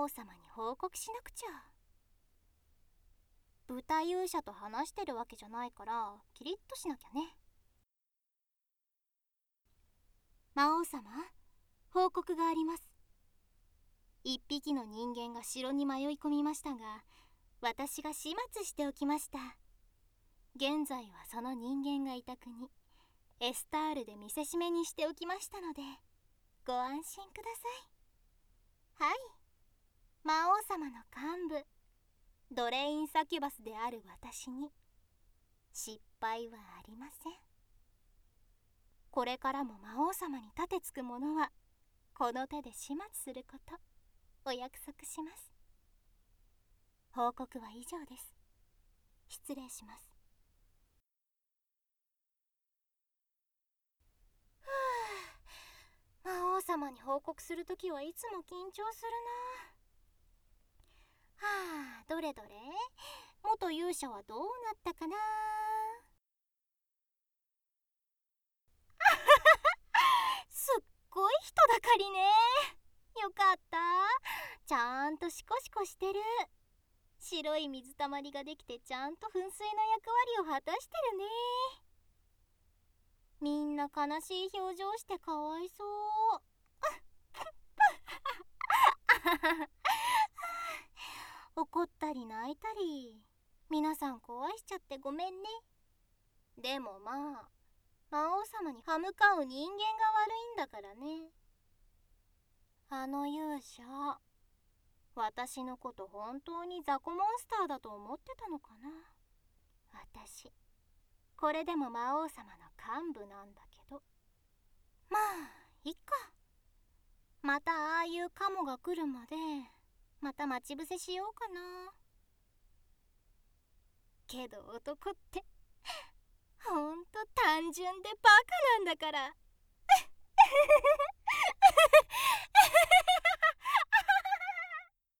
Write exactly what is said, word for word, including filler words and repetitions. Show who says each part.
Speaker 1: 王様に報告しなくちゃ。豚勇者と話してるわけじゃないからキリッとしなきゃね。魔王様、報告があります。一匹の人間が城に迷い込みましたが、私が始末しておきました。現在はその人間がいた国エスタールで見せしめにしておきましたので、ご安心ください。はい、魔王様の幹部ドレインサキュバスである私に失敗はありません。これからも魔王様に盾つく者はこの手で始末することお約束します。報告は以上です。失礼します。ふう、魔王様に報告するときはいつも緊張するな。はあ、どれどれ、元勇者はどうなったかな。すっごい人だかりね。よかった、ちゃんとシコシコしてる。白い水たまりができてちゃんと噴水の役割を果たしてるね。みんな悲しい表情してかわいそう。怒ったり泣いたり、皆さん壊しちゃってごめんね。でもまあ、魔王様に歯向かう人間が悪いんだからね。あの勇者、私のこと本当に雑魚モンスターだと思ってたのかな。私、これでも魔王様の幹部なんだけど。まあ、いっか。またああいうカモが来るまで、また待ち伏せしようかな。けど男ってほんと単純でバカなんだから。